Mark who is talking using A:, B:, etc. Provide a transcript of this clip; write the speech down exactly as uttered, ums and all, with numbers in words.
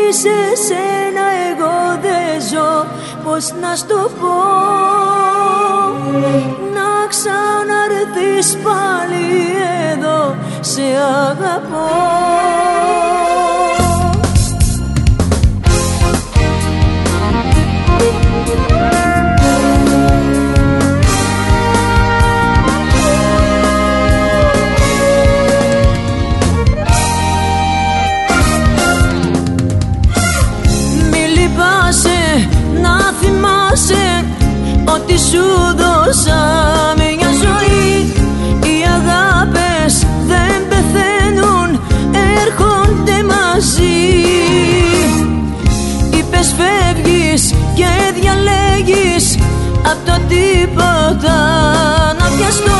A: χωρίς εσένα εγώ δεν ζω. Πώς να στο πω, να ξαναρθείς πάλι εδώ, σε αγαπώ. Να θυμάσαι ότι σου δώσα μια ζωή. Οι αγάπες δεν πεθαίνουν, έρχονται μαζί. Είπες φεύγεις και διαλέγεις απ' το τίποτα να πιαστώ.